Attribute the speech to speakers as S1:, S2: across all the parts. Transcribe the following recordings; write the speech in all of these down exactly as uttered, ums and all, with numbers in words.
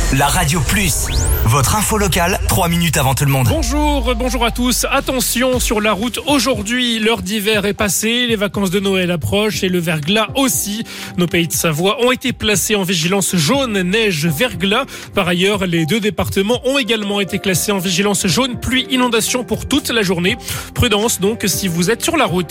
S1: La Radio Plus, votre info locale, trois minutes avant tout le monde.
S2: Bonjour, bonjour à tous. Attention sur la route aujourd'hui, l'heure d'hiver est passée, les vacances de Noël approchent et le verglas aussi. Nos pays de Savoie ont été placés en vigilance jaune, neige, verglas. Par ailleurs, les deux départements ont également été classés en vigilance jaune, pluie, inondation pour toute la journée. Prudence donc si vous êtes sur la route.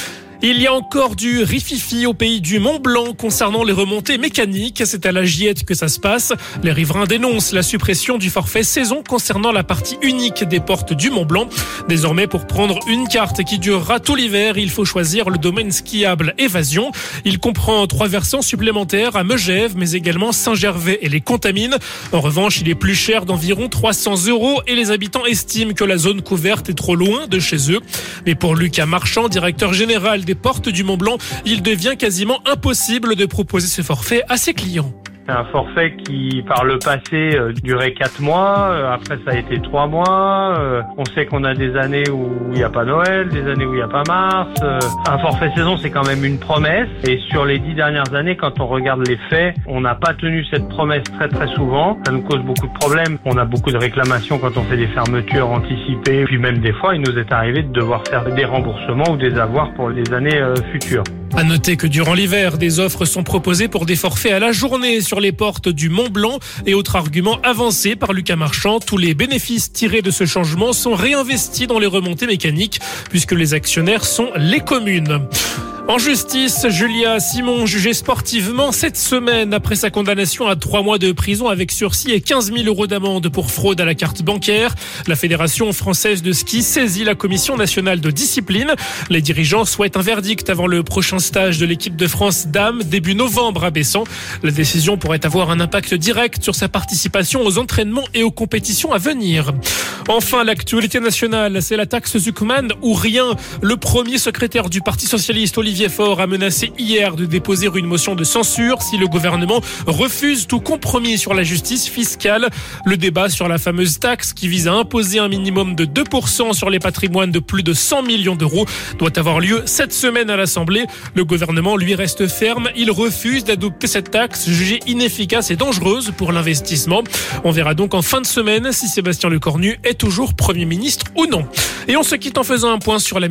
S2: Il y a encore du rififi au pays du Mont-Blanc concernant les remontées mécaniques. C'est à la Giette que ça se passe. Les riverains dénoncent la suppression du forfait saison concernant la partie unique des portes du Mont-Blanc. Désormais, pour prendre une carte qui durera tout l'hiver, il faut choisir le domaine skiable Évasion. Il comprend trois versants supplémentaires à Megève, mais également Saint-Gervais et les Contamines. En revanche, il est plus cher d'environ trois cents euros et les habitants estiment que la zone couverte est trop loin de chez eux. Mais pour Lucas Marchand, directeur général des portes du Mont-Blanc, il devient quasiment impossible de proposer ce forfait à ses clients.
S3: C'est un forfait qui, par le passé, euh, durait quatre mois. Euh, après, ça a été trois mois. Euh, on sait qu'on a des années où il n'y a pas Noël, des années où il n'y a pas Mars. Euh, un forfait saison, c'est quand même une promesse. Et sur les dix dernières années, quand on regarde les faits, on n'a pas tenu cette promesse très très souvent. Ça nous cause beaucoup de problèmes. On a beaucoup de réclamations quand on fait des fermetures anticipées. Puis même des fois, il nous est arrivé de devoir faire des remboursements ou des avoirs pour les années euh, futures.
S2: À noter que durant l'hiver, des offres sont proposées pour des forfaits à la journée sur les portes du Mont-Blanc. Et autre argument avancé par Lucas Marchand, tous les bénéfices tirés de ce changement sont réinvestis dans les remontées mécaniques puisque les actionnaires sont les communes. En justice, Julia Simon jugée sportivement cette semaine après sa condamnation à trois mois de prison avec sursis et quinze mille euros d'amende pour fraude à la carte bancaire. La Fédération française de ski saisit la Commission nationale de discipline. Les dirigeants souhaitent un verdict avant le prochain stage de l'équipe de France dames début novembre à Bessan. La décision pourrait avoir un impact direct sur sa participation aux entraînements et aux compétitions à venir. Enfin, l'actualité nationale, c'est la taxe Zuckman ou rien. Le premier secrétaire du Parti socialiste, Olivier Faure, a menacé hier de déposer une motion de censure si le gouvernement refuse tout compromis sur la justice fiscale. Le débat sur la fameuse taxe qui vise à imposer un minimum de deux pour cent sur les patrimoines de plus de cent millions d'euros doit avoir lieu cette semaine à l'Assemblée. Le gouvernement, lui, reste ferme. Il refuse d'adopter cette taxe jugée inefficace et dangereuse pour l'investissement. On verra donc en fin de semaine si Sébastien Lecornu est toujours Premier ministre ou non. Et on se quitte en faisant un point sur la